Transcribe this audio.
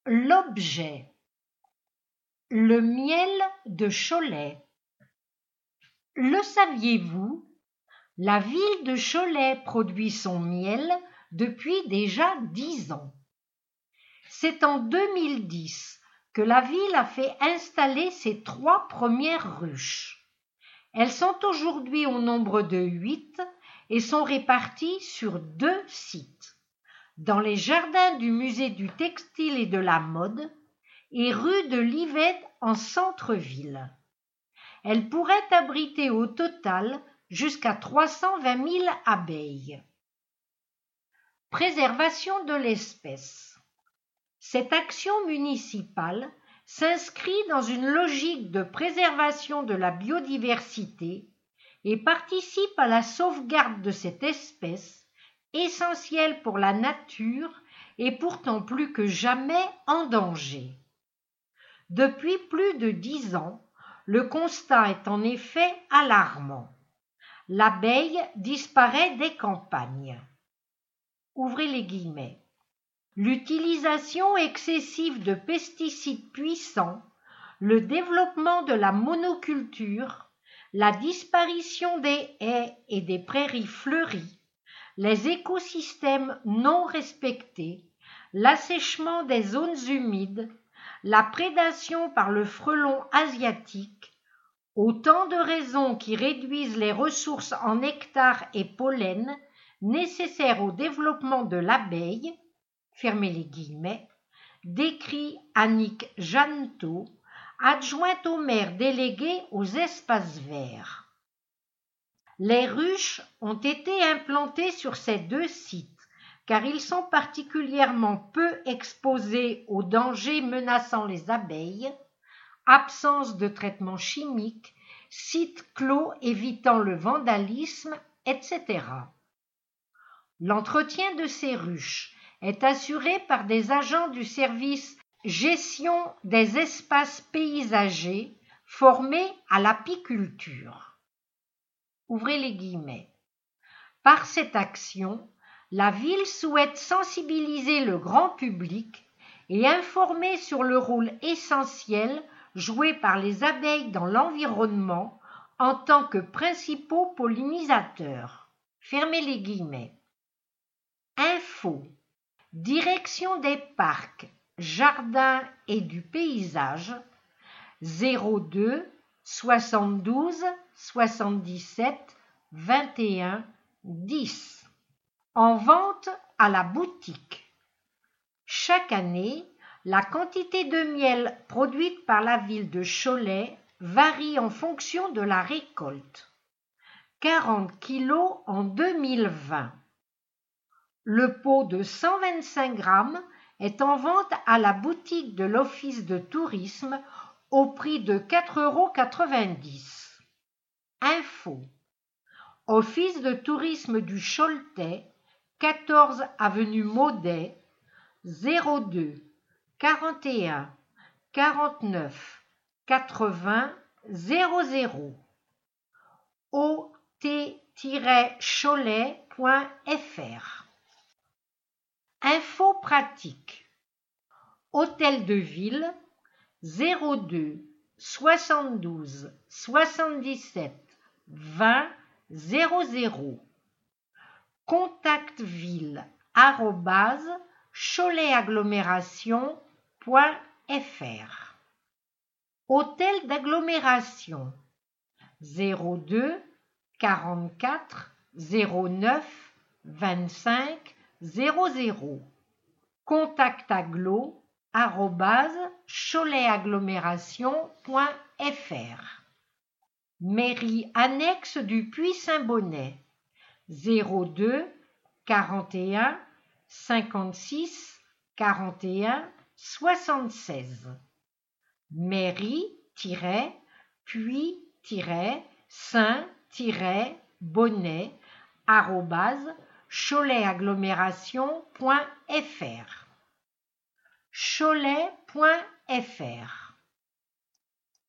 L'objet. Le miel de Cholet. Le saviez-vous? La ville de Cholet produit son miel depuis déjà 10 ans. C'est en 2010 que la ville a fait installer ses 3 premières ruches. Elles sont aujourd'hui au nombre de 8 et sont réparties sur 2 sites, dans les jardins du musée du textile et de la mode et rue de Livette en centre-ville. Elle pourrait abriter au total jusqu'à 320 000 abeilles. Préservation de l'espèce. Cette action municipale s'inscrit dans une logique de préservation de la biodiversité et participe à la sauvegarde de cette espèce, essentielle pour la nature et pourtant plus que jamais en danger. Depuis plus de 10 ans, le constat est en effet alarmant. L'abeille disparaît des campagnes. Ouvrez les guillemets. L'utilisation excessive de pesticides puissants, le développement de la monoculture, la disparition des haies et des prairies fleuries, les écosystèmes non respectés, l'assèchement des zones humides, la prédation par le frelon asiatique, autant de raisons qui réduisent les ressources en nectar et pollen nécessaires au développement de l'abeille, fermez les guillemets, décrit Annick Jeannetot, adjointe au maire délégué aux espaces verts. Les ruches ont été implantées sur ces 2 sites car ils sont particulièrement peu exposés aux dangers menaçant les abeilles, absence de traitement chimique, site clos évitant le vandalisme, etc. L'entretien de ces ruches est assuré par des agents du service gestion des espaces paysagers formés à l'apiculture. Ouvrez les guillemets. Par cette action, la ville souhaite sensibiliser le grand public et informer sur le rôle essentiel joué par les abeilles dans l'environnement en tant que principaux pollinisateurs. Fermez les guillemets. Info. Direction des parcs, jardins et du paysage 02 72 77 21 10. En vente à la boutique. Chaque année, la quantité de miel produite par la ville de Cholet varie en fonction de la récolte. 40 kg en 2020. Le pot de 125 grammes est en vente à la boutique de l'Office de tourisme au prix de 4,90 €. Info. Office de tourisme du Choletais, 14 avenue Maudet, 02 41 49 80 00. ot-cholet.fr. Info pratique. Hôtel de ville 02 72 77 20 00. contactville@choletAgglomération.fr. Hôtel d'agglomération 02 44 09 25 00. contactaglo@choletAgglomération.fr. Mairie annexe du Puy-Saint-Bonnet 02 41 56 41 76. mairie-puis-saint-bonnet@choletAgglomération.fr. cholet.fr